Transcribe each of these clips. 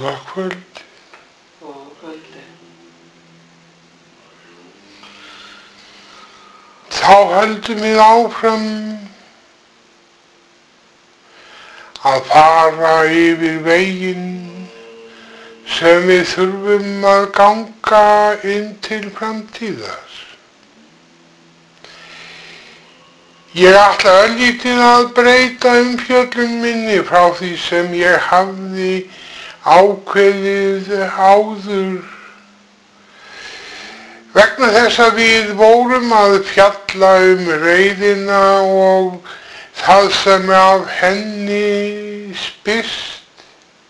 Góða kvöld. Góða kvöldi. Þá höldum við áfram að fara yfir veginn sem við þurfum að ganga inn til framtíðar. Ég ætla örlítið að breyta umfjöllun minni frá því sem ég hafði ákveðið áður. Vegna þess að við vorum að fjalla reiðina og það sem af henni spyrst,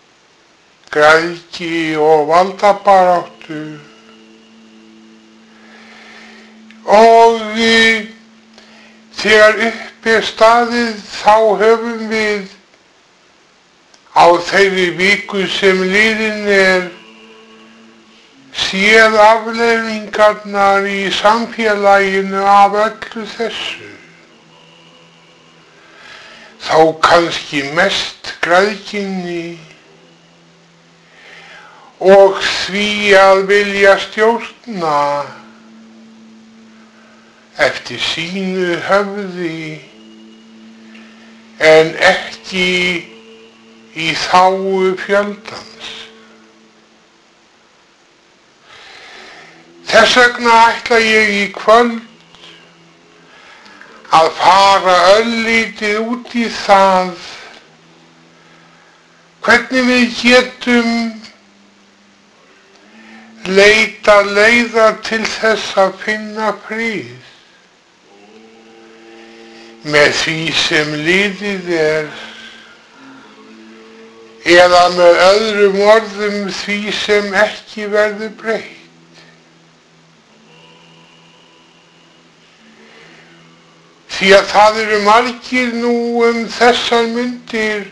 græðgi og valdabaráttu. Og þegar upp staðið þá höfum við á þeirri viku sem liðin séð afleiðingarnar í samfélaginu af öllu þessu. Þó kannski mest græðginni og því að vilja stjórna eftir sínu höfði en ekki í þágu fjöldans. Þess vegna ætla ég í kvöld að fara örlítið út í það hvernig við getum leitað leiða til þess að finna frið með því sem liðið eða með öðrum orðum því sem ekki verður breytt. Því að það eru margir nú þessar mundir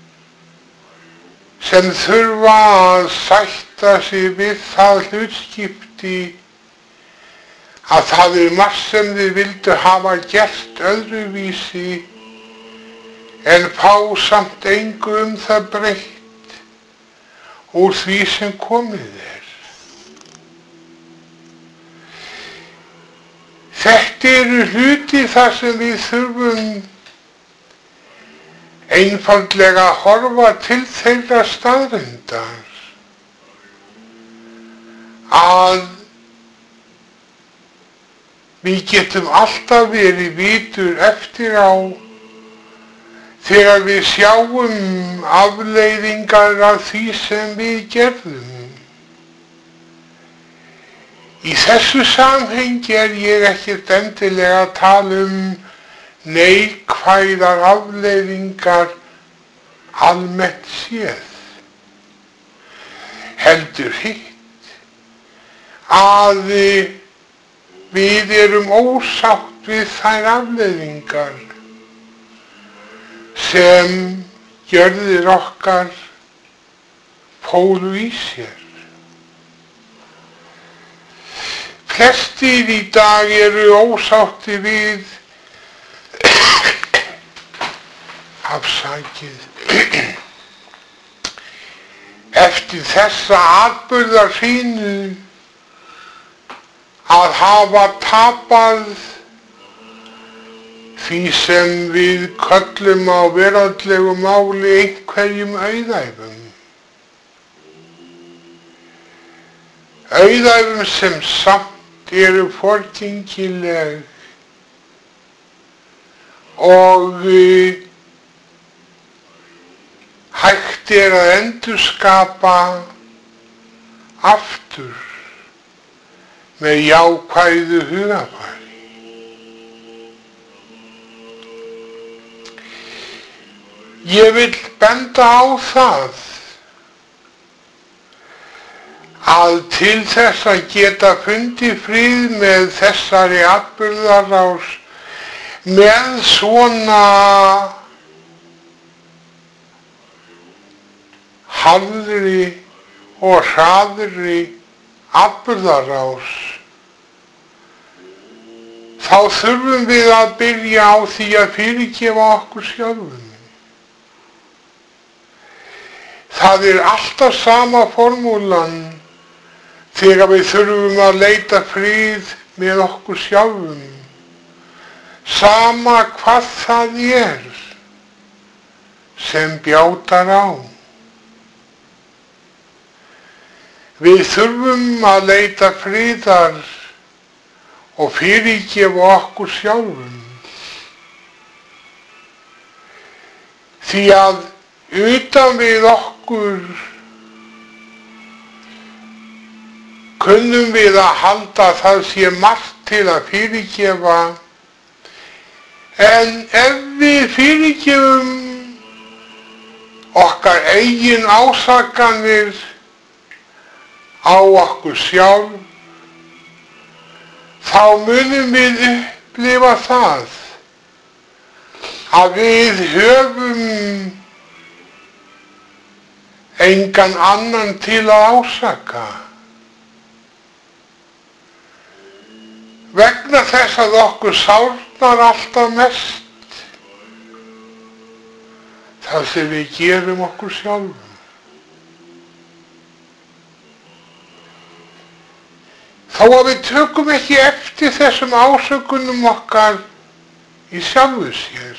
sem þurfa að sætta sig við það hlutskipti að það margt sem þið vildu hafa gert öðruvísi en fá samt engu það breytt úr því sem komið Þetta eru hluti þar sem við þurfum einfaldlega að horfa til þeirra staðreyndar að við getum alltaf verið vitur eftir á þegar við sjáum afleiðingar af því sem við gerðum. Í þessu samhengi ég ekkert endilega að tala neikvæðar afleiðingar almennt séð. Heldur hitt að við erum ósátt við þær afleiðingar sem gjörðir okkar fólu í sér. Flestir í dag eru ósátti við eftir þessa atburðarsýnu að hafa tapað því sem við köllum á veraldlegu máli einhverjum auðæfum. Auðæfum sem samt eru forgengileg og hægt að endurskapa aftur með jákvæðu hugafari. Ég vil benda á það að til þess að geta fundið frið með þessari atburðarás með svona harðri og hraðri atburðarás þá þurfum við að byrja á því að fyrirgefa okkur sjálfum. Það alltaf sama formúlan þegar við þurfum að leita frið með okkur sjálfum. Sama hvað það sem bjátar á. Við þurfum að leita friðar og fyrirgefa okkur sjálfum. Því að utan við okkur kunnum við að halda að það sé margt til að fyrirgefa, en ef við fyrirgefum okkar eigin ásakanir á okkur sjálf, þá munum við upplifa það að við höfum engan annan til að ásaka. Vegna þess að okkur sárnar alltaf mest það sem við gerum okkur sjálfum. Þó að við tökum ekki eftir þessum ásökunum okkar í sjálfu sér.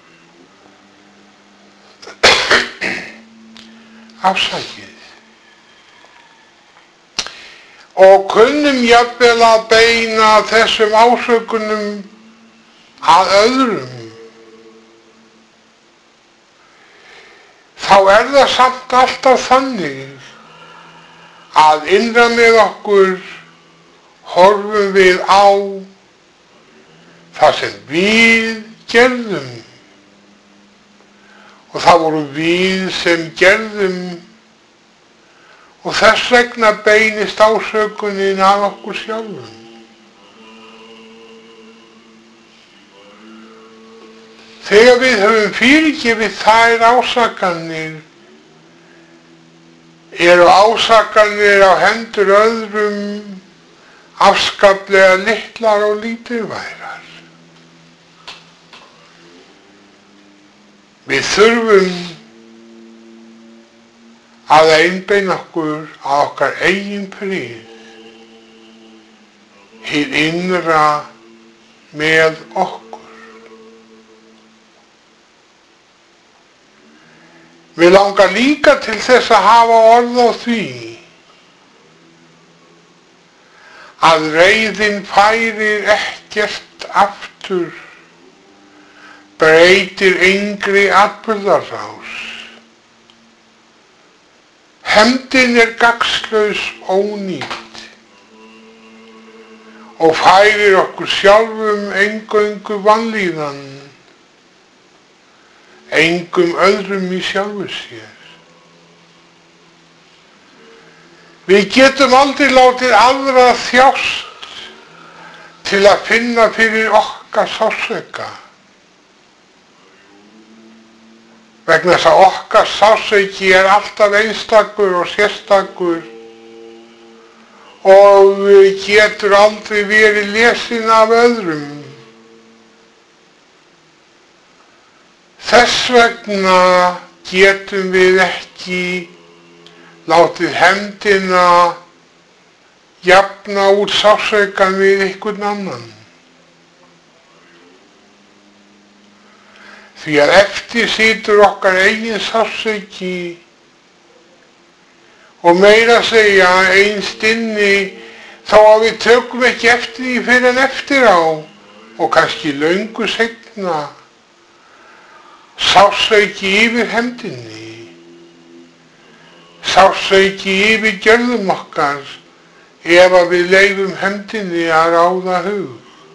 Afsakið. Og kunnum jafnvel að beina þessum ásökunum að öðrum. Þá það samt alltaf þannig að innra með okkur horfum við á það sem við gerðum. Og það voru við sem gerðum, og þess vegna beinist ásökunin að okkur sjálfum. Þegar við höfum fyrirgefið þær ásakanir, eru ásakanir á hendur öðrum afskaplega litlar og lítilvægar. Við þurfum að einbeina okkur að okkar eigin frið, hið innra með okkur. Við langar líka til þess að hafa orð á því að reiðin færir ekkert aftur, breytir engri atburðarás. Hefndin gagnslaus ónýt og færir okkur sjálfum eingöngu vanlíðan, engum öðrum í sjálfu sér. Við getum aldrei látið aðra þjást til að finna fyrir okkar sársauka. Vegna þess að okkar sársauki alltaf einstakur og sérstakur og getur aldrei verið lesinn af öðrum. Þess vegna getum við ekki látið hefndina jafna út sársaukinn við einhvern annan. Því að eftir situr okkar eigin sársauki og meira að segja einst inni þó að við tökum ekki eftir því fyrr en eftir á og kannski löngu seinna. Sársauki yfir hefndinni, sársauki yfir gjörðum okkar ef að við leyfum hefndinni að ráða hug.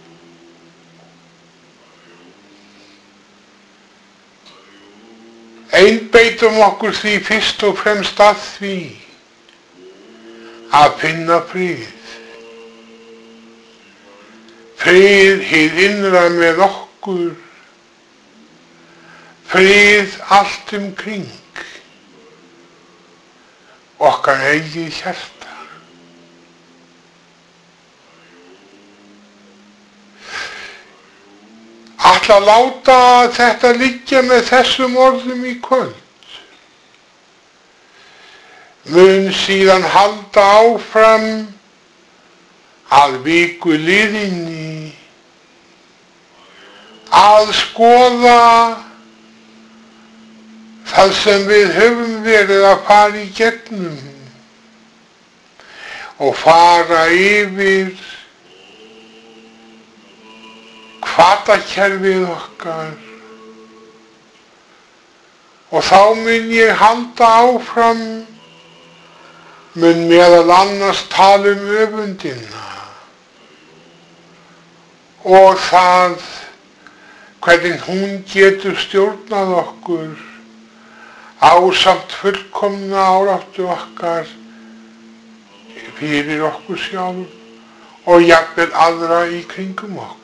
Einbeitum okkur því fyrst og fremst að því að finna frið. Frið hið innra með okkur, frið allt kring, okkar eigið hjarta. Ætla að láta þetta liggja með þessum orðum í kvöld. mun síðan halda áfram að viku liðinni að skoða það sem við höfum verið að fara í gegnum og fara yfir hvatakerfið okkar. Og þá mun ég halda áfram, mun meðal annars tala öfundina og það hvernig hún getur stjórnað okkur ásamt fullkomna áráttu okkar fyrir okkur sjálf og jafnvel aðra í kringum okkur.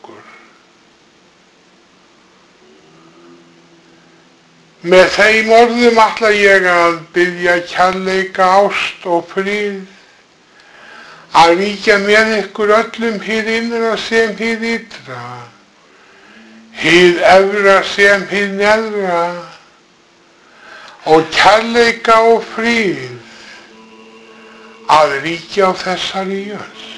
Með þeim orðum ætla ég að biðja kærleika, ást og frið að ríkja með ykkur öllum hið innra sem hið ytra, hið efra sem hið neðra og kærleika og frið að ríkja á þessari jörð.